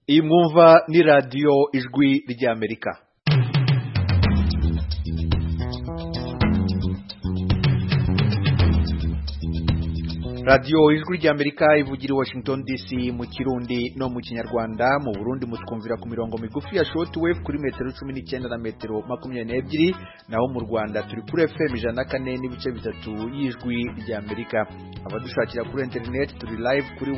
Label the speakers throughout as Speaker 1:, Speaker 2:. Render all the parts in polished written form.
Speaker 1: Iyi mwumva ni radiyo ijwi ry'Amerika. radiyo ijwi ry'Amerika ivugira i Washington DC mu Kirundi no mu Kinyarwanda. Mu Burundi mutwumvira ku mirongo migufi ya shortwave kuri metero 19 na metero 22, naho mu Rwanda turi kuri FM 104.3 y'ijwi ry'Amerika. Abadushakira kuri internet turi live kuri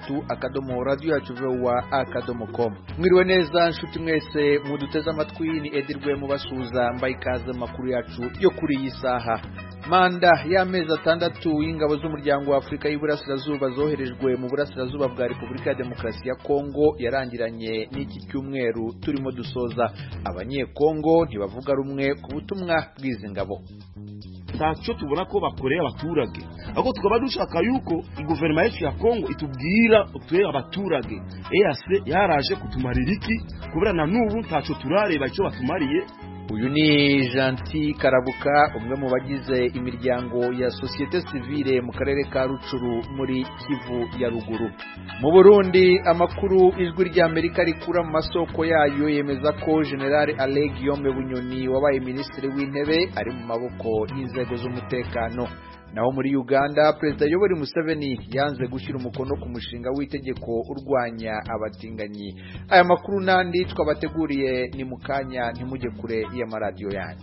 Speaker 1: wa3.radio.com. Mwiriwe neza nshuti mwese muduteze amatwi, ni Edirwe mubasuza mbaye ikaze makuru yacu yo kuri iyi saha. Manda y'amezi 6 y'ingabo z'umuryango wa Afrika y'Iburasirazuba zoherejwe mu burasirazuba bwa Repubulika ya Demokarasi ya Kongo yarangiranye n'iki cyumweru turimo dusoza. Abanyekongo ntibavuga rumwe ku butumwa bw'izi ngabo.
Speaker 2: Tacho tubona ko bakoreye abaturage, ako tukaba dushaka yuko guverinoma yacu ya Kongo itubwira utwe abaturage EAC yaraje kutumarira iki, kubera na n'ubu tacho turareba icyo batumariye.
Speaker 1: Uyu ni Gentil Karabuka, umwe mu bagize imiryango ya societe civile mu karere ka Rucuru muri Kivu ya Ruguru. Mu Burundi amakuru ijwi ry'Amerika rikura mu masoko yayo yemeza ko General Alain Guillaume Bunyoni wabaye ministre w'intebe ari mu maboko y'inzego z'umutekano. Naho muri Uganda President Yoweri Museveni yanze gushyira umukono ku mushinga w'itegeko urwanya abatinganyi. Aya makuru nandi twabateguriye ni mukanya, ntimujye kure y'amaradiyo yanyu.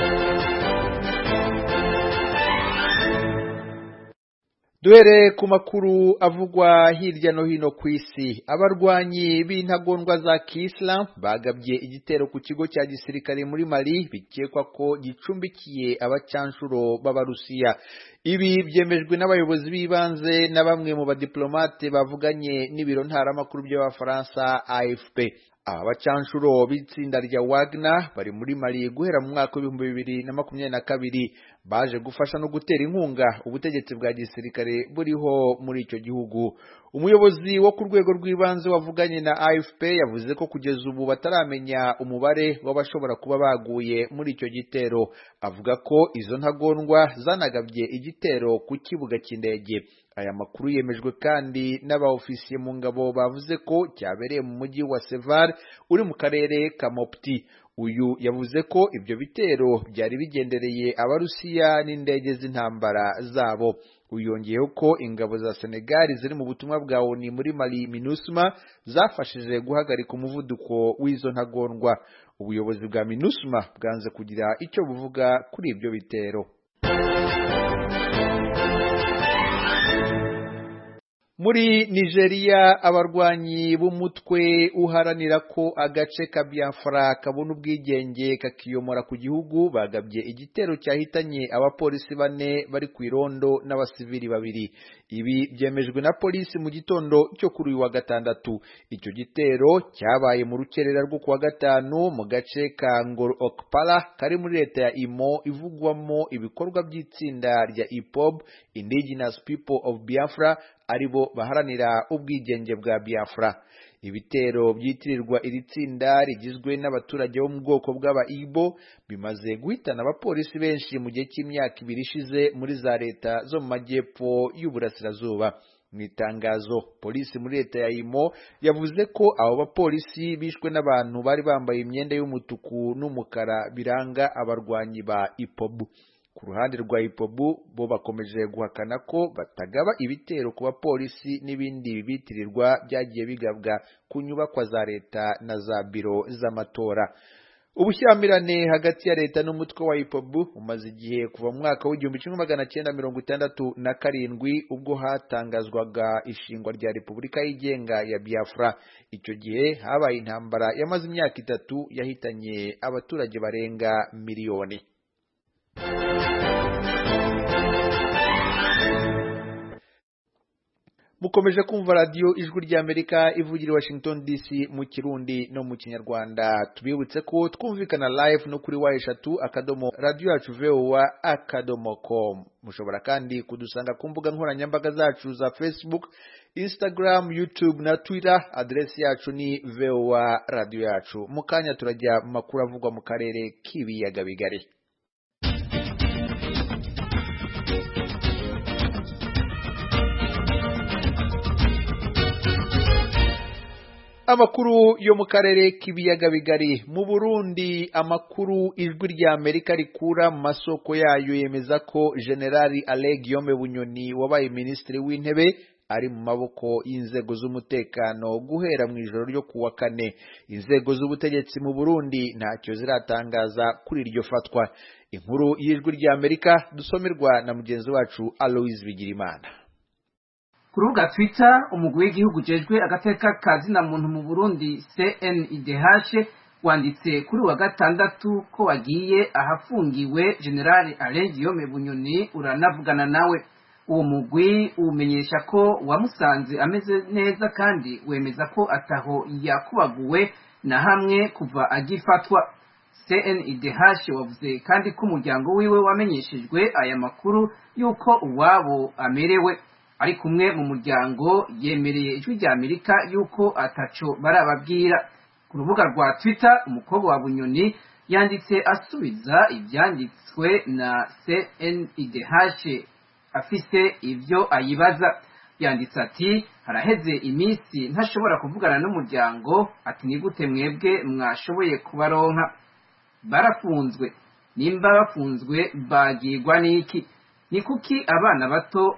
Speaker 1: Duhere ku makuru avugwa hirya no hino ku isi. Abarwanyi b'intagondwa za Kiislam bagabye igitero ku kigo cya gisirikare muri Mali bikekwa ko gicumbikiye abacanshuro b'Abarusiya. Ibi byemejwe n'abayobozi b'ibanze na bamwe mu badiplomate bavuganye n'ibiro ntaramakuru by'Abafaransa AFP. Aba bacanshuro b'itsinda rya Wagner bari muri Mali guhera mu mwaka wa 2022, baje gufasha no gutera inkunga ubutegetsi bwa gisirikare buriho muri icyo gihugu. Umuyobozi wo ku rwego rw'ibanze wavuganye na AFP yavuze ko kugeza ubu bataramenya umubare w'abashobora kuba baguye muri icyo gitero. Avuga ko izo ntagondwa zanagabye igitero ku kibuga cy'indege. Aya makuru yemejwe kandi n'abaofisiye mu ngabo bavuze ko cyabereye mu mujyi wa Sevar uri mu karere ka Mopti. Uyu yavuze ko ibyo bitero byari bigendereye Abarusiya n'indege z'intambara zabo. Uyongeyeho ko ingabo za Senegal ziri mu butumwa bwa ONU muri Mali MINUSMA zafashije guhagarika umuvuduko w'izo ntagondwa. Ubuyobozi bwa MINUSMA bwanze kugira icyo buvuga kuri ibyo bitero. Muri Nigeria abarwanyi b'umutwe uharanira ko agace ka Biafra kabona ubwigenge kakiyomora ku gihugu bagabye igitero cyahitanye abapolisi 4 bari ku irondo n'abasivili 2. Ibi byemejwe na polisi mu gitondo cyo kuri uyu wa gatandatu. Icyo gitero cyabaye mu rukerera rwo kuwa gatanu mu gace ka Ngor Okpala kari muri leta ya Imo ivugwamo ibikorwa by'itsinda rya IPOB, Indigenous People of Biafra, aribo baharanira ubwigenge bwa Biafra. Ibitero byitirirwa iri tsinda rigizwe n'abaturage bo mu bwoko bw'aba Igbo bimaze guhitana abapolisi benshi mu gihe cy'imyaka 2 ishize muri za leta zo mu majyepfo y'uburasirazuba. Mu itangazo polisi muri leta ya Imo yavuze ko abo bapolisi bishwe n'abantu bari bambaye imyenda y'umutuku n'umukara biranga abarwanyi ba IPOB. Ku ruhande rwa IPOB bo bakomeje guhakana ko batagaba ibitero ku bapolisi n'ibindi bitirirwa byagiye bigabwa ku nyubakwa za leta na za biro z'amatora. Ubushyamirane hagati ya leta n'umutwe wa IPOB umaze igihe kuva mu mwaka w'1967 ubwo hatangazwaga ishingwa rya Repubulika yigenga ya Biafra. Icyo gihe habaye intambara yamaze imyaka 3 yahitanye abaturage barenga miliyoni. Mukomeje kumva radiyo ijwi ry'Amerika ivugira i Washington DC mu Kirundi no mu Kinyarwanda. Tubibutse ko twumvikana live no kuri wa3.radio.com. Mushobora kandi kudusanga ku mbuga nkoranyambaga zacu za Facebook, Instagram, YouTube na Twitter. Adresi yacu ni VOA Radio yacu. Mukanya turajya mu makuru avugwa mu karere k'ibiyaga bigari. Amakuru yo mu karere k'ibiyaga bigari mu Burundi, amakuru ijwi rya Amerika rikura mu masoko yayo yemeza ko Generali Alain Guillaume Bunyoni wabaye minisitiri w'intebe ari mu maboko y'inzego z'umutekano guhera mu ijoro ryo kuwa kane. Inzego z'ubutegetsi mu Burundi ntacyo ziratangaza kuri iryo fatwa. Inkuru y'ijwi rya Amerika dusomerwa na mugenzi wacu Aloise Bigirimana.
Speaker 3: Ku rubuga Twitter, umugwi w'igihugu jejwe agateka kazina muntu mu Burundi CNIDH wanditse kuri wa gatandatu ko wagiye ahafungiwe General Alain Guillaume Bunyoni uranavugana nawe. Uwo mugwi umenyesha ko wamusanze ameze neza kandi wemeza ko ataho yakubaguwe na hamwe kuva agifatwa. CNIDH wavuze kandi ko umuryango wiwe wamenyeshejwe aya makuru yuko uwabo amerewe. Ari kumwe mu muryango yemereye ijwi rya Amerika yuko ataco barababwira. Ku rubuga rwa Twitter, umukobwa wa Bunyoni yanditse asubiza ibyanditswe na CNIDH afise ivyo ayibaza. Yanditse ati haraheze iminsi ntashobora kuvugana n'umuryango, ati ni gute mwebwe mwashoboye kubaronka? Barafunzwe. Nimba bafunzwe bagirwa n'iki? Ni kuki abana bato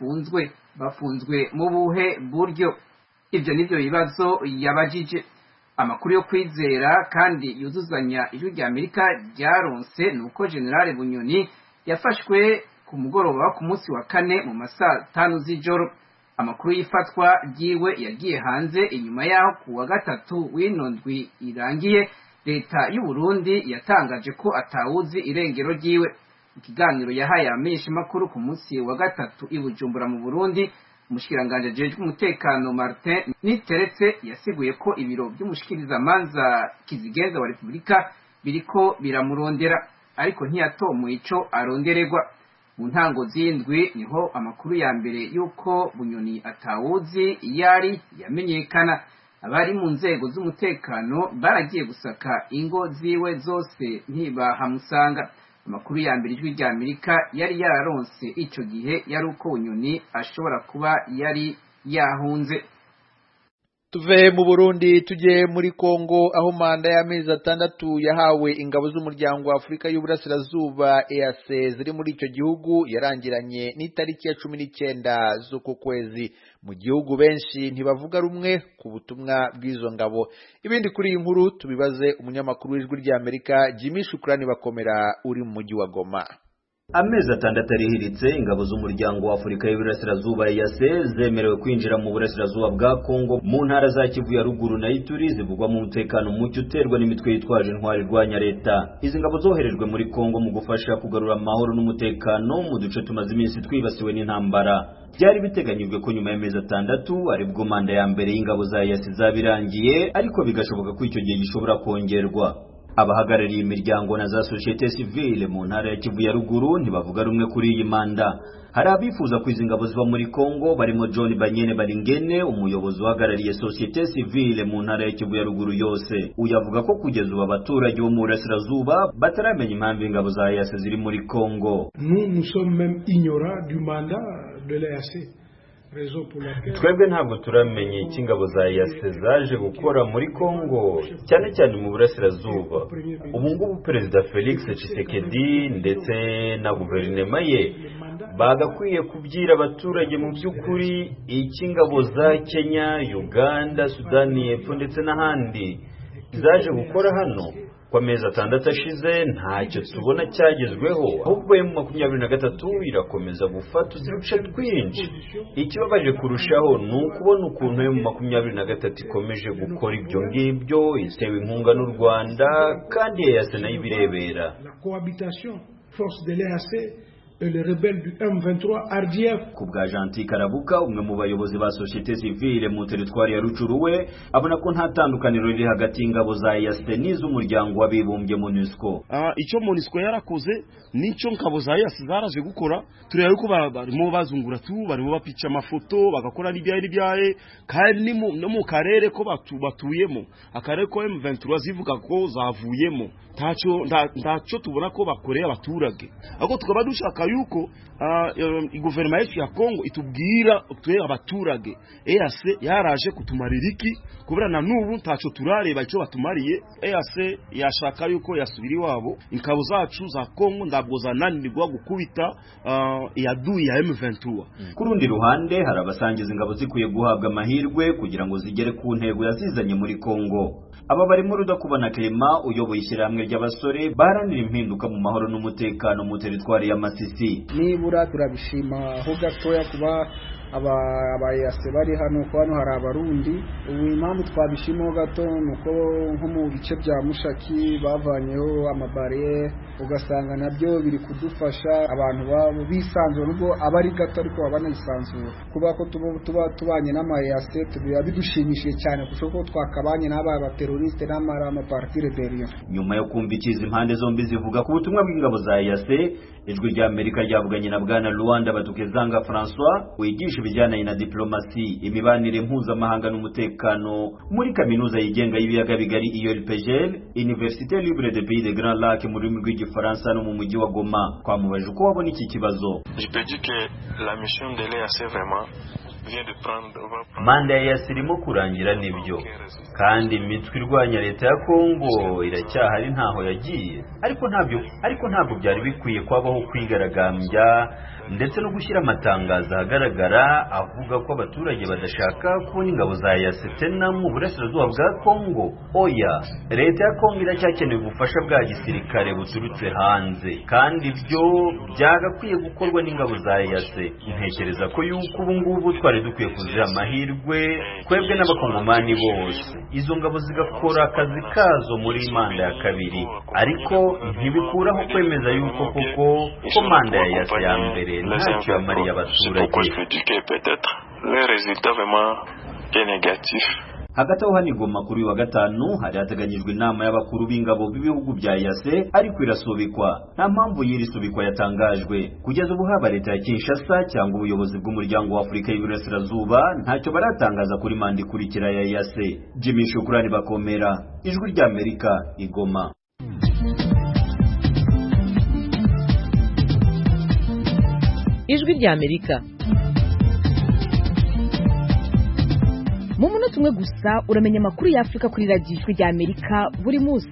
Speaker 3: bafunzwe mu buhe buryo? Ibyo nivyo bibazo yabajije. Amakuru yo kwizera kandi yuzuzanya ijwi rya Amerika ryaronse nuko General Bunyoni yafashwe ku mugoroba ku munsi wa kane mu masaa 5 z'ijoro. Amakuru y'ifatwa ryiwe yagiye hanze inyuma yaho ku wa gatatu w'inondwi irangiye leta y'u Burundi yatangaje ko atawuzi irengero ryiwe. Ikiganiro yahaye abamenyeshamakuru ku munsi wa gatatu i Bujumbura mu Burundi, umushikiranganje ajejwe umutekano Martin Niteretse yasiguye ko ibiro by'umushikirizamanza kizigenza wa Republika biriko biramurondera, ariko ntiyatomuye ico arondererwa. Mu ntango z'indwi niho amakuru ya mbere yuko Bunyoni atawuzi yari yamenyekana. Abari mu nzego z'umutekano baragiye gusaka ingo ziwe zose ntibahamusanga. Amakuru ya mbere ijwi rya Amerika yari yararonse ico gihe yari uko Bunyoni ashobora kuba yari yahunze.
Speaker 1: Tuve mu Burundi tuje muri Kongo, aho manda y'amezi 6 yahawe ingabo z'umuryango wa Afrika y'Uburasirazuba EAC ziri muri ico gihugu yarangiranye n'itariki ya 19 z'uko kwezi. Mu gihugu benshi ntibavuga rumwe ku butumwa bw'izo ngabo. Ibindi kuri iyi nkuru tubibaze umunyamakuru w'ijwi rya Amerika Jimmy Shukrani Bakomera uri mu mujyi wa Goma.
Speaker 4: Amezi 6 arihiritse ingabo z'umuryango wa Afrika y'Uburasirazuba EAC zemerewe kwinjira mu burasirazuba bwa Kongo mu ntara za Kivu ya ruguru na Ituri zivugwa mu mutekano mucyo uterwa n'imitwe yitwaje intwari rwanya leta. Izi ngabo zoherejwe muri Kongo mu gufasha kugarura amahoro n'umutekano mu duce tumaze iminsi twibasiwe n'intambara. Byari biteganyijwe ko nyuma y'amezi 6 aribwo manda ya mbere y'ingabo za EAC zabirangiye, ariko bigashoboka ko icyo gihe gishobora kongerwa. Abahagarariye imiryango na za societe civile mu ntara ya Kivu ya ruguru ntibavuga rumwe kuri iyi manda. Hari abifuza ko izi ngabo ziva muri Kongo barimo John Banyene Baringene, umuyobozi uhagarariye societe civile mu ntara ya Kivu ya ruguru yose. Uyavuga ko kugeza ubu abaturage bo mu burasirazuba bataramenya impamvu ingabo za EAC ziri muri Kongo.
Speaker 5: Nous sommes même ignorants du mandat de l'EAC.
Speaker 4: Twebwe ntabwo turamenye iki ingabo za EAC zaje gukora muri Kongo, cyane cyane mu burasirazuba. Ubu ngubu Perezida Felix Tshisekedi ndetse na guverinoma ye bagakwiye kubwira abaturage mu by'ukuri iki ingabo za Kenya, Uganda, Sudani y'Epfo ndetse n'ahandi zaje gukora hano. Kwa mezi 6 ashize ntacyo tubona cyagezweho, ahubwo M23 irakomeza gufata uduce twinshi. Ikibabaje kurushaho ni ukubona ukuntu M23 ikomeje gukora ibyo ngibyo itewe inkunga n'u Rwanda kandi EAC nayo ibirebera.
Speaker 5: La cohabitation force de l'EAC et les rebelles du M23 RDF.
Speaker 4: Kubwa Gentil Karabuka, umwe mu bayobozi ba societe civile mu teritwari ya Rucuruwe, abona ko nta tandukaniro riri hagati y'ingabo za EAC n'iz'umuryango w'abibumbye MONUSCO.
Speaker 2: Icyo MONUSCO yarakoze n'icyo ngabo za EAC zaraje gukora, tureba yuko barimo bazungura barimo bapica amafoto bagakora n'ibyaye kandi no mu karere ko batuyemo, akarere ko M23 zivuga ko zavuyemo. Ntacyo tubona ko bakoreye abaturage, ahubwo tukaba dushaka yuko guverinoma yacu ya Kongo itubwira twe abaturage EAC yaraje kutumarira iki kubera na nubu ntaco turareba icyo batumariye. EAC yashaka yuko yasubira iwabo, ingabo zacu za Kongo ndabwo zananirwa gukubita yaduye ya M23.
Speaker 4: Ku rundi ruhande hari abasangiza ingabo zikwiye guhabwa amahirwe kugira ngo zigere ku ntego yazizanye muri Kongo. Aba barimo Rudakubana Clement uyoboye ishyirahamwe ry'abasore baharanira impinduka mu mahoro n'umutekano mu teritwari ya Masisi.
Speaker 6: Nibura turabishima ho gatoya kuba abayase bari hano ko hano hari abarundi. Ubu impamvu twabishimo gato nuko nko mu bice bya Mushaki bavanyeho amabare, ugasanga nabyo biri kudufasha abantu babo bisanzura, nubwo abari gato ariko babanayisanzura. Kuba ko tuba tubanye n'amayase tubiya bidushimishije cyane kuko twakabanye n'aba bateroriste n'ama parti rebellion.
Speaker 4: Nyuma yo kumva ikizi impande zombi zivuga ku butumwa bw'ingabo za EAC, ijwi rya Amerika ryavuganye na bwana Luanda Batukezanga François wigisha ibijyanye na diplomasi, imibanire mpuzamahanga n'umutekano muri kaminuza yigenga y'ibiyaga bigari IELPGL, Université Libre de Pays de Grand Lac mu rurimi rw'igifaransa no mu mujyi wa Goma. Twamubaje uko wabona iki kibazo.
Speaker 7: Je peux dire que la mission de l'EAC vraiment
Speaker 4: manda ya EAC irimo kurangira nibyo, kandi imitwe irwanya leta ya Kongo iracyahari ntaho yagiye, ariko ntabwo byari bikwiye kwabaho kwigaragambya ndetse no gushyira amatangazo ahagaragara avuga ko abaturage badashaka kubona ingabo za EAC tena mu burasirazuba bwa Kongo. Oya, leta ya Kongo iracyakeneye ubufasha bwa gisirikare buturutse hanze, kandi ibyo byagakwiye gukorwa n'ingabo za EAC. Ntekereza ko yuko ubu ngubu twari dukwiye kuziha amahirwe twebwe n'abakongomani bose, izo ngabo zigakora akazi kazo muri manda ya kabiri, ariko ntibikuraho kwemeza yuko koko ko manda ya EAC ya mbere ntacyo yamariye abaturage. Hagati aho hano Goma kuri wa gatanu hari hateganyijwe inama y'abakuru b'ingabo b'ibihugu bya EAC, ariko irasubikwa. Nta mpamvu y'iri subikwa yatangajwe. Kugeza ubu haba leta ya Kinshasa cyangwa ubuyobozi bw'umuryango wa Afurika y'Iburasirazuba ntacyo baratangaza kuri manda ikurikira ya EAC. Jimmy Shukrani Bakomera, ijwi rya Amerika, Igoma.
Speaker 8: Ijwi rya Amerika. Mu munota umwe gusa uramenya amakuru ya Afrika kuri radio Ijwi rya Amerika buri munsi.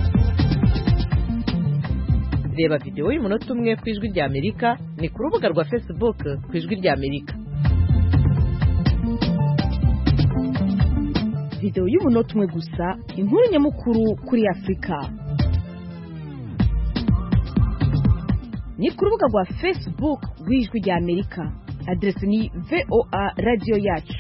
Speaker 8: Reba video y'umunota umwe ku Ijwi rya Amerika ni ku rubuga rwa Facebook ku Ijwi rya Amerika. Video y'umunota umwe gusa, inkuru nyamukuru kuri Afrika. Ni ku rubuga rwa Facebook rw'Ijwi rya Amerika. Adresi ni VOA Radio Yacu.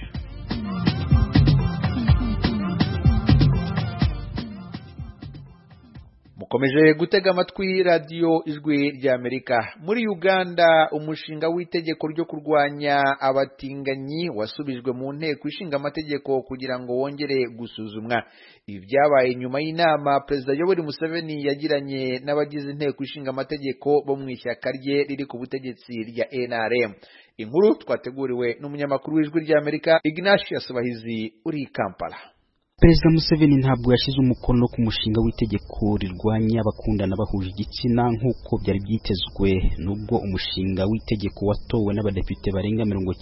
Speaker 1: Mukomeje gutega amatwi radio Ijwi rya Amerika. Muri Uganda umushinga w'itegeko ryo kurwanya abatinganyi wasubijwe mu nteko ishinga amategeko kugira ngo wongere gusuzumwa. Ibi byabaye nyuma y'inama Perezida Yoweri Museveni yagiranye n'abagize inteko ishinga amategeko bo mu ishyaka rye riri ku butegetsi rya NRM. Inkuru twateguriwe n'umunyamakuru w'Ijwi rya Amerika Ignatius Bahizi uri Kampala.
Speaker 9: Perezida Museveni ntabwo yashize umukono ku mushinga w'itegeko rirwanya abakundana bahuje igitsina nk'uko byari byitezwe, nubwo umushinga w'itegeko watowe n'abadepite barenga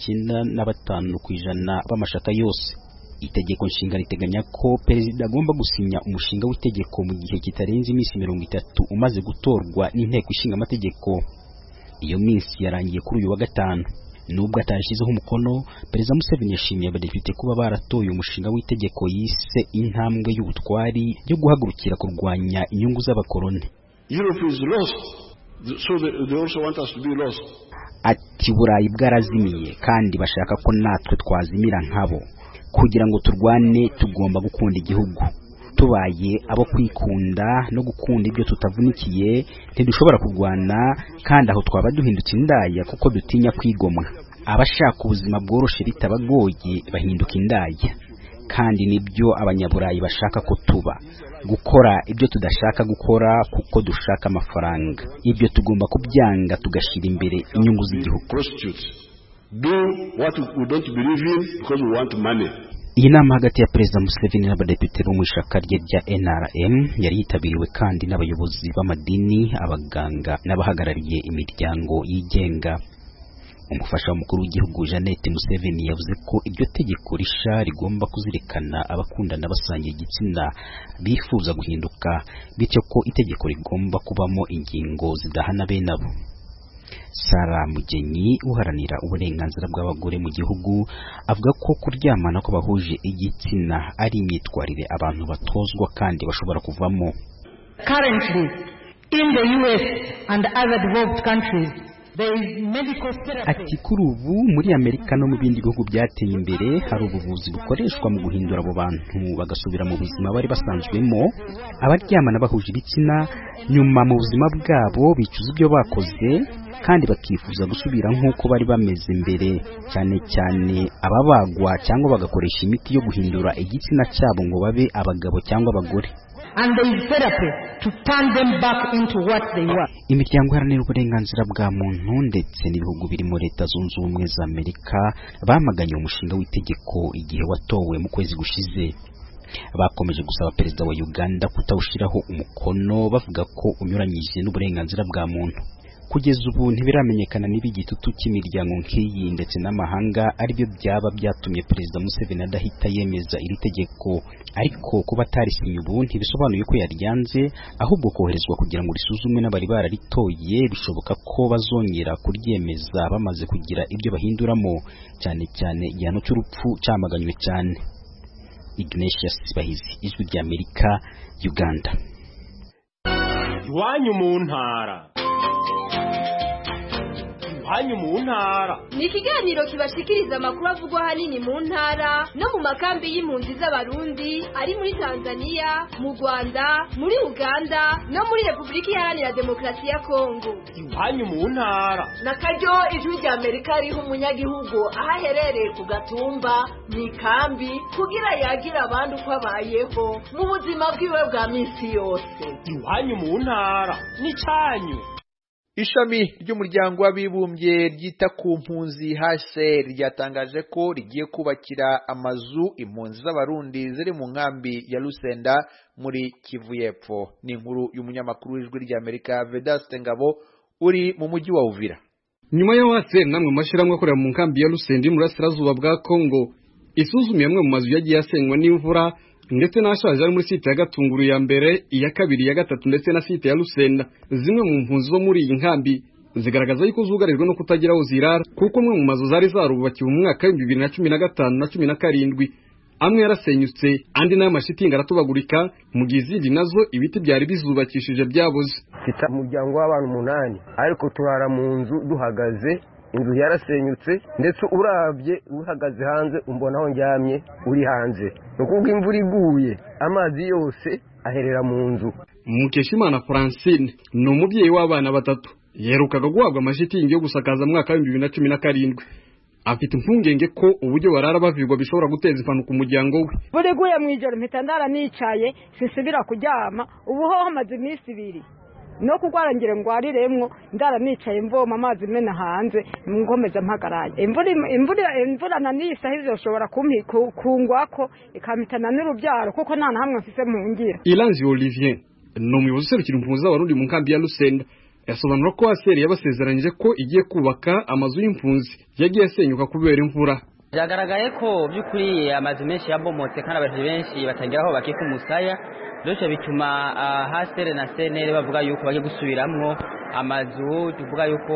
Speaker 9: 95% b'amashaka yose. Itegeko nshinga riteganya ko perezida agomba gusinya umushinga w'itegeko mu gihe kitarenze iminsi 30 umaze gutorwa n'inteko ishinga amategeko. Iyo minsi yarangiye kuri uyu wa gatanu. Nubwo atashizeho umukono, Perezida Museveni yashimiye abadepite kuba baratoye umushinga w'itegeko yise intambwe y'ubutwari yo guhagurukira kurwanya inyungu z'abakoloni.
Speaker 10: Europe is lost, so they also want us to be lost.
Speaker 9: Ati Burayi bwarazimiye kandi bashaka ko natwe twazimira nkabo. Kugira ngo turwane tugomba gukunda igihugu. Tubaye abo kwikunda no gukunda ibyo tutavunikiye ntidushobora kurwana, kandi aho twaba duhindutse indaya kuko dutinya kwigomwa. Abashaka ubuzima bworoshe bitabagoye bahinduka indaya, kandi nibyo abanyaburayi bashaka ko tuba, gukora ibyo tudashaka gukora kuko dushaka amafaranga. Ibyo tugomba kubyanga tugashira imbere inyungu z'igihugu.
Speaker 10: Do what we don't believe in because we want money.
Speaker 9: Iyi nama hagati ya Perezida Museveni n'abadepite bo mu ishaka rye rya NRM yari yitabiriwe kandi n'abayobozi b'amadini, abaganga n'abahagarariye imiryango yigenga. Umufasha w'umukuru w'igihugu Jeannette Museveni yavuze ko iryo tegeko risha rigomba kuzirikana abakundana basangiye igitsina bifuza guhinduka, bityo ko itegeko rigomba kubamo ingingo zidahana bene abo. Sara Mugenyi uharanira uburenganzira bw'abagore mu gihugu avuga ko kuryamana ko bahuje igitsina ari imyitwarire abantu batozwa kandi bashobora kuvamo.
Speaker 11: Currently in the US and other developed countries
Speaker 9: ati kuri ubu muri Amerika no mu bindi bihugu byateye imbere hari ubuvuzi bukoreshwa mu guhindura abo bantu bagasubira mu buzima bari basanzwemo. Abaryamana bahuje ibitsina nyuma mu buzima bwabo bicuza ibyo bakoze kandi bakifuza gusubira nk'uko bari bameze mbere, cyane cyane ababagwa cyangwa bagakoresha imiti yo guhindura igitsina cyabo ngo babe abagabo cyangwa abagore.
Speaker 11: And there is therapy to turn them back into what they were.
Speaker 9: Imiryango iharanira uburenganzira bwa muntu ndetse n'ibihugu birimo Leta Zunze Ubumwe za Amerika bamaganye umushinga w'itegeko igihe watowe mu kwezi gushize. Bakomeje gusaba Perezida wa Uganda kutawushiraho umukono bavuga ko unyuranyije n'uburenganzira bwa muntu. Kugeza ubu ntibiramenyekana niba igitutu cy'imiryango nk'iyi ndetse n'amahanga aribyo byaba byatumye Perezida Museveni adahita yemeza iri tegeko, ariko kuba atarisinye ubu ntibisobanuye ko yaryanze, ahubwo koherezwa kugira ngo risuzumwe n'abari bararitoye. Bishoboka ko bazongera kuryemeza bamaze kugira ibyo bahinduramo, cyane cyane igihano cy'urupfu cyamaganywe cyane. Ignatius Bahizi, Ijwi ry'Amerika, Uganda.
Speaker 12: Iwanyu mu ntara. Iwanyu mu ntara
Speaker 13: ni ikiganiro kibashikiriza amakuru avugwa ahanini mu ntara no mu makambi y'impunzi z'abarundi ari muri Tanzania, mu Rwanda, muri Uganda no muri Repubulika Iharanira Demokarasi ya Kongo.
Speaker 12: Iwanyu mu ntara
Speaker 14: nakaryo Ijwi ry'Amerika riha umunyagihugu aho aherereye ku gatumba mu ikambi kugira yagira abandi uko abayeho mu buzima bwiwe bwa minsi yose.
Speaker 12: Iwanyu mu ntara ni cyanyu.
Speaker 1: Ishami ry'umuryango w'abibumbye ryita ku mpunzi HCR ryatangaje ko rigiye kubakira amazu impunzi z'abarundi ziri mu nkambi ya Lusenda muri Kivu y'Epfo. Ni inkuru y'umunyamakuru w'Ijwi ry'Amerika Vedaste Ngabo uri mu mujyi wa Uvira.
Speaker 15: Nyuma ya HCR namwe mashiramwe akorera mu nkambi ya Lusenda muri Burasirazuba bwa Kongo isuzumiye amwe mu mazu yagiye asenywa n'imvura ndetse n'ashaje ari muri site ya Gatunguru ya mbere, iya kabiri, ya gatatu ndetse na site ya Lusenda. Zimwe mu mpunzi zo muri iyi nkambi zigaragaza yuko zugarijwe no kutagira aho zirara kuko amwe mu mazu zari zarubakiwe mu mwaka wa 2015 na 17 amwe yarasenyutse andi nayo amashitingi aratubagurika, mu gihe izindi nazo ibiti byari bizubakishije byaboze.
Speaker 16: Mfite umuryango w'abantu 8 ariko turara mu nzu duhagaze. Inzu yarasenyutse ndetse urabye uhagaze hanze umbona aho njyamye uri hanze. Nukuvuga imvura iguye amazi yose aherera mu nzu.
Speaker 15: Mukeshimana Francine ni umubyeyi w'abana 3 yerukaga guhabwa amashitingi yo gusakaza mwaka wa 2017. Afite impungenge ko uburyo barara bavigwa bishobora guteza impanuka umuryango we.
Speaker 17: Buri guye mu ijoro mpita ndara nicaye sisubira kuryama, ubu ho hamaze iminsi 2 no kugwarangire ngwariremwo ndara nicaye mvoma amazi mena hanze ngomeza mpagaraye. Imvura nanisa hivyo shobora kungwako ikamitana n'urubyaro kuko nta hamwe mfise mu ngira.
Speaker 15: Ilanzi Olivier no muyobozi serukira impunzi z'abarundi mu nkambi ya Lusenda yasobanura ko HCR yabasezeranyije ko igiye kubaka amazu y'impunzi yagiye asenyuka kubera imvura.
Speaker 18: Byagaragaye ko by'ukuri amazu menshi yabomotse kandi abantu benshi batangiraho bakika umusaya. Byose bituma HCR na CNL bavuga yuko bagiye gusubiramwo amazu, tuvuga yuko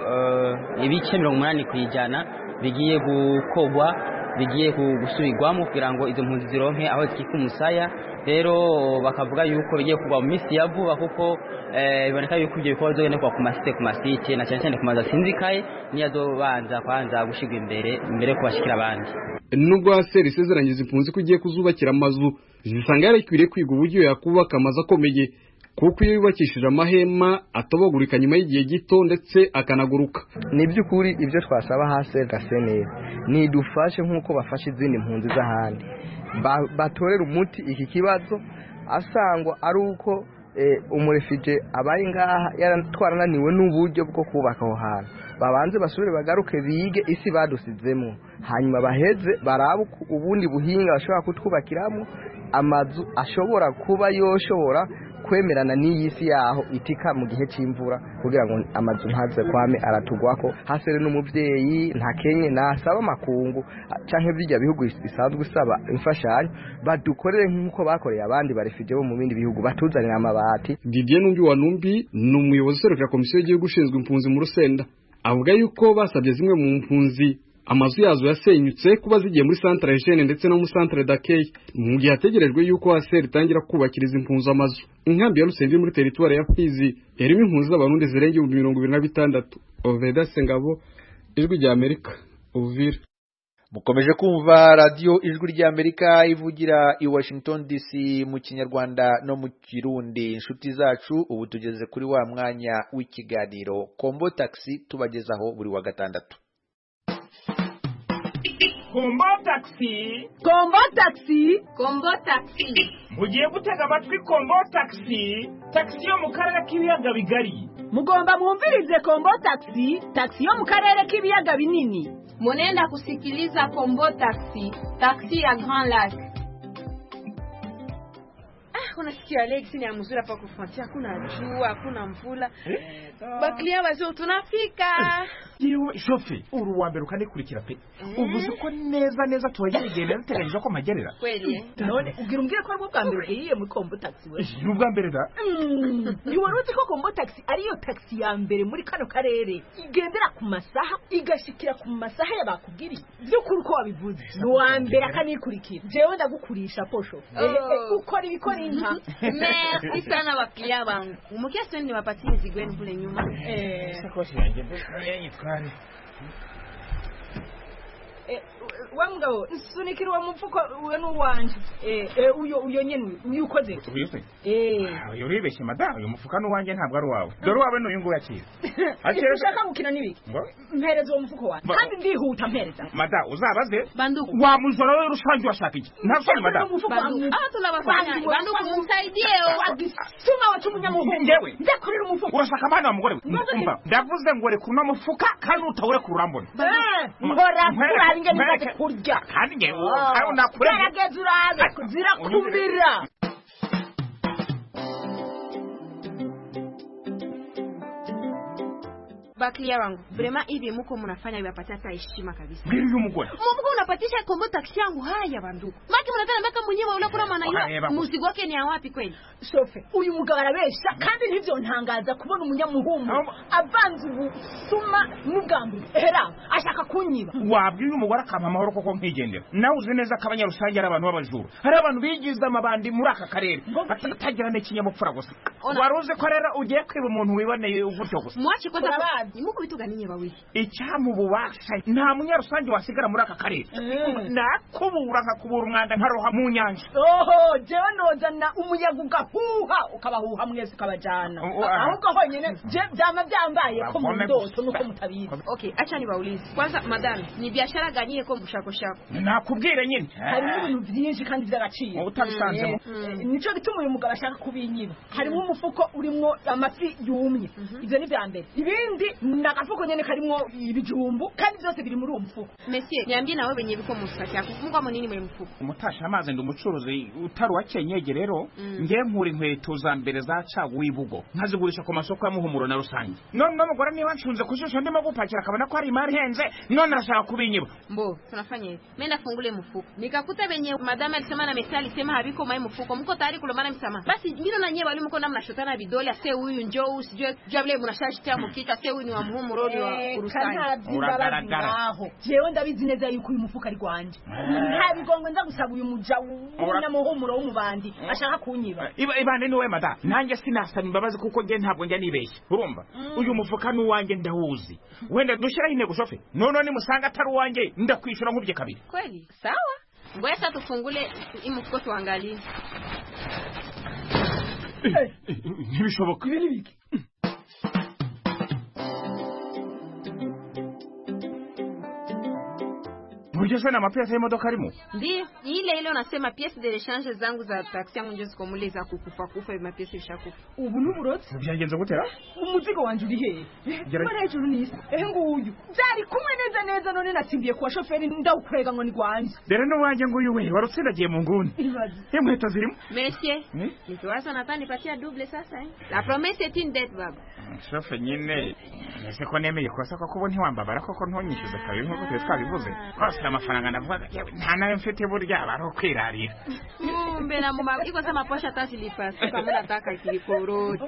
Speaker 18: ibice 80% bigiye gukogwa, bigiye gusubirwamo kugira ngo izo mpunzi zironke aho zikika umusaya. Rero bakavuga yuko bigiye kuba mu minsi ya vuba kuko biboneka yuko ibyo bikorwa bizogenda kuba ku masite na cyane ku mazu asinzikaye niyo azobanza kwanza gushigwa imbere kubashikira abandi.
Speaker 15: Nubwo HCR isezeranyije impunzi ko igiye kuzubakira amazu, zisanga yarakwiriye kwiga uburyo yakubaka amazu akomeye kuko iyo yubakishije amahema atobagurika nyuma y'igihe gito ndetse akanaguruka.
Speaker 19: Ni by'ukuri ibyo twasaba HCR na CNL ni dufashe nk'uko bafashe izindi mpunzi z'ahandi, batorera umuti iki kibazo asangwa ari uko umurefije abaye ngaha yaratwarananiwe n'uburyo bwo kubaka aho hantu, babanze basubire bagaruke bige isi badusizemo hanyuma baheze barabu ubundi buhinga bashobora kutwubakiramo amazu ashobora kuba yoshobora kwemerana n'iyisi yaho itika mu gihe cy'imvura kugira ngo amazu ntaze kwame aratugwako hasere n'umuvyeyi ntakenye nasaba makungu canke bijya bihugu bisanzwe usaba imfashanyo badukorere nk'uko bakoreye abandi barifije bo mu bindi bihugu batuzanira amabati.
Speaker 15: Didier Numbi wa Numbi ni umuyobozi userukira komisiyo y'igihugu ushinzwe impunzi mu Rusenda avuga yuko basabye zimwe mu mpunzi amazu yazo yasenyutse kuba zigiye muri centre hygiene ndetse no mu centre d'accueil mu gihe hategerejwe yuko ASER itangira kubakiriza impunzi amazu. Inkambi ya Rusenzi muri territoire ya Fizi yarimo impunzi z'abarundi zirenga 26,000. Oveda Sengabo, Ijwi rya Amerika, Uvira.
Speaker 1: Mukomeje kumva radio Ijwi rya Amerika ivugira i Washington DC mu Kinyarwanda no mu Kirundi. Inshuti zacu ubu tugeze kuri wa mwanya w'ikiganiro Kombo Taxi tubagezaho buri wa gatandatu.
Speaker 12: Kombo Taxi.
Speaker 14: Kombo Taxi.
Speaker 13: Kombo Taxi.
Speaker 12: Mugiye gutega amatwi Kombo Taxi. Taxi yo mu karere k'ibiyaga bigari.
Speaker 14: Mugomba mwumvirize Kombo Taxi. Taxi yo mu karere k'ibiyaga binini.
Speaker 13: Munenda kusikiliza Kombo Taxi. Taxi ya Grand Lac.
Speaker 8: Unasikia Alex ni mzuri hapa kufuatia kuna jua, kuna mvula. Baklia bazo tunafika.
Speaker 12: Yewe shofe uruwa mbere ukanikurikira pe. Uvuze ko neza tuwageragenda ntegereje ko magerera.
Speaker 8: Kweli.
Speaker 14: None ugira umbwire ko ari bwa mbere ugiye muri Kombo Taxi we.
Speaker 12: Ni ubwa mbere da.
Speaker 14: Ni waruzi ko Kombo Taxi ariyo taxi ya mbere muri kano karere igendera ku masaha igashikira ku masaha y'abakubwiri. Byukuri ko wabivuze. Ni wa mbere akanikurikira. Jewe ndagukurisha posho. Ukora ibikora inka.
Speaker 8: Merci sana baklia bangu. Umukia sasa ni wapatie mizigo yenu kule nyuma.
Speaker 12: Sakoshi yanjye yitware.
Speaker 14: Wamugabo nsunikira wa mupfuko we n'uwanje. Uyo nyene uyukoze.
Speaker 12: Uyuse. Uyo ribeshye madam uyo mufuka n'uwanje ntabwo ari wawe. Dore wawe n'uyu ngo yakira.
Speaker 14: Akira ushaka gukina nibiki? Mpereza uwo mufuko wawe. Kandi ndihuta mpereza.
Speaker 12: Madam uzabaze.
Speaker 8: Banduku.
Speaker 12: Wa muzoro we rushangi washaka iki? Ntabwo madam.
Speaker 8: Tunabafanya. Banduku msaidie.
Speaker 14: Suma wa cy'umunyamuhungu.
Speaker 12: Ngewe.
Speaker 14: Ndakurira umufuko.
Speaker 12: Urashaka abana wa mugore. Umva. Ndavuze ngo reka uno mufuka kandi utawure kurambona.
Speaker 14: Ngora kura ninge nibaze kurya.
Speaker 12: Kandi ngewe kandi nakure.
Speaker 14: Gerageza uraze zirakumbira.
Speaker 8: Baklia wangu. Vraiment hivi mko mnafanya vipatia hata heshima kabisa.
Speaker 12: Ngiri umugore.
Speaker 8: Mungu unapatisha Kombo Taxi yangu haya banduku. Maki mnataka mpaka mwenyewe unakula maana hiyo. Mzigo wake ni wapi kweli?
Speaker 14: Sofe, uyu mugabo arabesha kandi ntivyo ntangaza kubona umunyamuhumu avanze ubusuma n'ubwambu. Hera ashaka kunyiba.
Speaker 12: Wabwiye umugore akampa amahoro koko nkigendera. Nawe uzi neza ko abanyarusange ari abantu b'abajuru. Hari abantu bigize amabandi muri aka karere. Batagira n'ikinyamupfura gusa. Waruze ko rero ugiye kwiba umuntu wiboneye ugutyo gusa.
Speaker 8: Mwachi kwanza muko bituga ninye bawiye.
Speaker 12: Icyamububasha nta munyarusange wasigara muri aka karere. Nakubura nkakubura umwanda nkaroha mu nyanja.
Speaker 14: Oho, jewe nozana umuyaga ugahuha ukabahuha mwese ukabajana. Ahubwo honyene byama byambaye ko mu ndoto nuko mutabizi.
Speaker 8: Okay, acha nibaulize. Kwanza madam, ni biashara gani ko mushako?
Speaker 12: Nakubwire nyine.
Speaker 14: Harimo ibintu byinshi kandi by'agaciro.
Speaker 12: Utabisanzemo.
Speaker 14: Nico gituma uyu mugabo ashaka kubinyiba. Harimo umufuko urimo amafi yumye. Ibyo ni byambere. Ibindi nagafuko nyene karimo ibijumbu kandi byose biri muri uwo mufuko.
Speaker 8: Monsieur, niambie nawe benye biko musaki yako. Mungu nini muri mufuko?
Speaker 12: Umutasha amaze ndumucuruzi utari wa Kenyege rero ngiye nkura inkweto za mbere za cagu ibugo nkazigurisha ku masoko ya Muhumuro na Rusange. None n'umugore niba nshunze kushusha ndimo gupakira akabona ko ari imari henze none arashaka kubinyiba.
Speaker 8: Mbo, tunafanya hivi. Mimi nafungule mfuko. Nikakuta benye madama alisema na mesali sema habiko mai mfuko. Mko tayari kulombana msamaha. Basi mimi na nyewe walimu kona mnashotana vidole ase huyu njoo usijue jable mnashashtia mukika ase huyu ni wa Muhumuro ni wa Rusange.
Speaker 12: Uragaragara.
Speaker 14: Jewe ndabizi neza yuko uyu mufuko ari gwanje. Nta bigongwe nza gusaba uyu muja na Muhumuro w'umubandi ashaka kunyiba.
Speaker 12: Ibande niwe mada. Nanjye sinasaba imbabazi kuko nge ntabwo njya nibeshye. Urumva? Uyu mufuka n'uwanjye ndawuzi. Wenda dushiraho intego shofe. None musanga atari uwanjye ndakwishura nkubye kabiri.
Speaker 8: Kweli? Sawa. Ngoja sasa tufungule imufuko tuangalie.
Speaker 12: Ntibishoboka.
Speaker 14: Ibiri biki?
Speaker 12: Buryo sana mapesa y'imodoka arimo.
Speaker 8: Ndio, ile unasema pièce de rechange zangu za taxi yangu nje zikomuleza kukufa mapesa bishakufa.
Speaker 14: Ubu nuburote.
Speaker 12: Byagenze gutera?
Speaker 14: Umuzigo wanje uri hehe? Mara hejuru nisa. Nguyu. Byari kumwe neza none natsimbiye kwa shoferi ndawukwega ngo ni gwanje.
Speaker 12: Dere no wanje nguyu we warutsindagiye mu nguni. Inkweto zirimo.
Speaker 8: Monsieur, nikiwaza natani patia double sasa La promesse est une dette baba.
Speaker 12: Shofe nyine. Ese ko nemeye kosa ko kubona ntiwambabara koko ntonyishyuze kabiri nkuko twabivuze. Kose amafaranga navuga nta nayo mfite burya baro kwirarira.
Speaker 8: Mbena mama iko sema posha tasi lipasa kama nataka kilikoroti.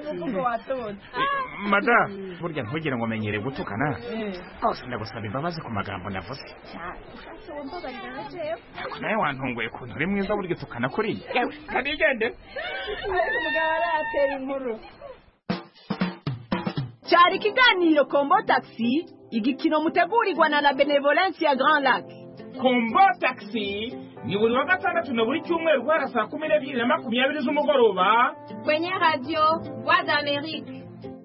Speaker 12: Mada burya ntugire ngo menyere gutukana. Kose ndagusaba imbabazi ku magambo navuze. Nawe wantunguye ko nturi mwiza burya tukana kuri. Kanigende.
Speaker 14: Mugara atera inkuru. Cyari kiganiro Kombo Taxi, igikino mutegurirwa na la Benevolence ya Grand Lac.
Speaker 12: Kombo Taxi ni buri wa gatandatu na buri cyumweru guhera saa 12:20 z'umugoroba
Speaker 8: kwenye radio Voix d'Amérique.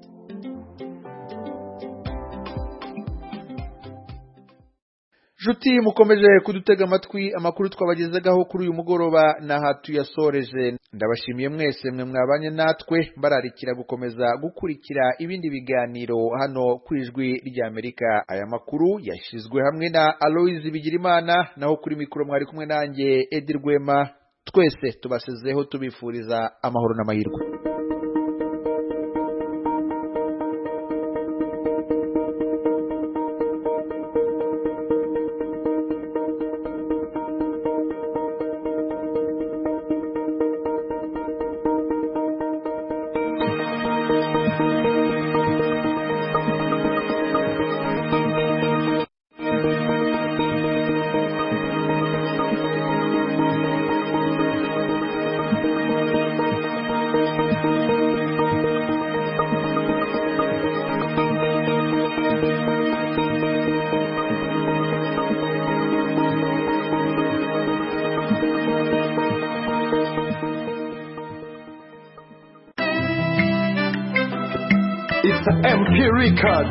Speaker 1: Juti mukomeje kudutega amatwi amakuru twabagezagaho kuri uyu mugoroba na hatu yasoreje. Ndabashimiye mwese mwe mwabanye natwe bararikira gukomeza gukurikira ibindi biganiro hano kwijwi rya Amerika. Aya makuru yashizwe hamwe na Aloise Bigirimana naho kuri mikoro mwari kumwe nanjye Edi Rwema. Twese tubasezeho tubifuriza amahoro n'amahirwe.
Speaker 20: It's an MP record.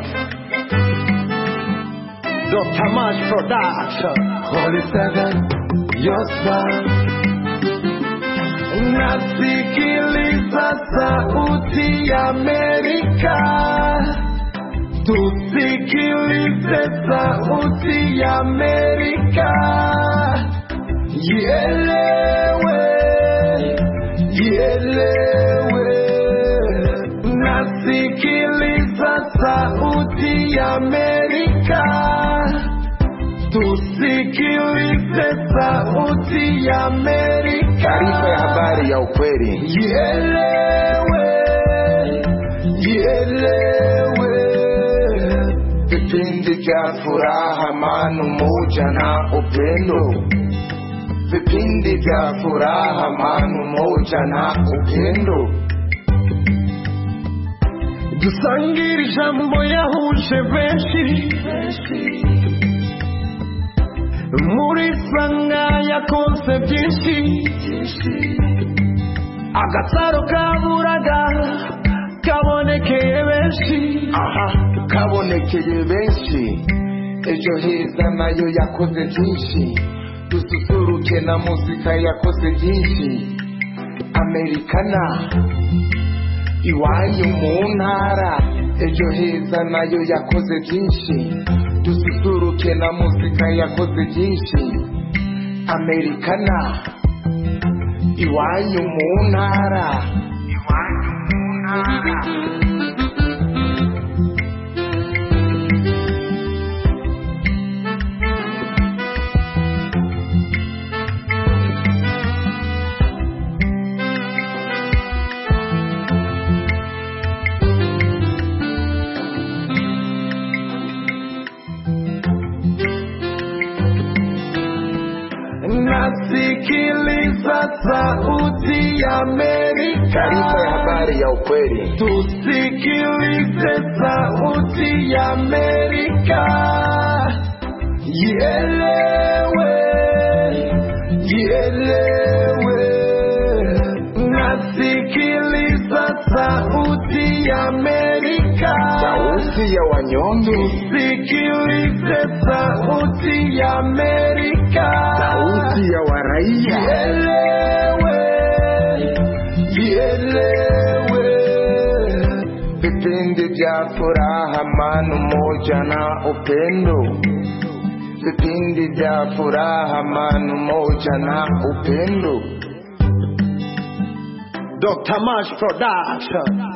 Speaker 20: Dr. March Production. Holy Seven, your son. Nasikiliza sauti ya Amerika. Tusikilize sauti ya Amerika. Ielewe, ielewe. Nasikiliza sauti ya Amerika. Tusikilize sauti ya Amerika. Taarifa ya habari ya ukweli. Ielewe, ielewe. Vipindi vya furaha, amani, umoja na upendo. Vipindi vya furaha, amani, umoja na upendo. Dusangire ijambo yahuje benshi. Muri sanga yakonse byinshi. Agasaro kaburaga kabonekeye benshi. Kabonekeye benshi. Ejo heza nayo yakoze byinshi. Dususuruke na muzika yakoze byinshi. Americana iwanyu mu ntara. Ejo heza nayo yakoze byinshi. Dususuruke na muzika yakoze byinshi. Americana iwanyu mu ntara. Iwanyu mu ntara. Nasikiliza sauti ya Amerika. Taarifa ya habari ya ukweli. Tusikilize sauti ya Amerika. Ielewe, ielewe. Nasikiliza sauti ya Amerika. sauti ya wanyonge.
Speaker 21: Sikilize sauti ya Amerika,
Speaker 20: sauti ya waraia.
Speaker 21: Ielewe.
Speaker 20: Vipindi vya furaha, amani, umoja na upendo. Vipindi vya furaha, amani, umoja na upendo.
Speaker 21: Dr. Mash Production.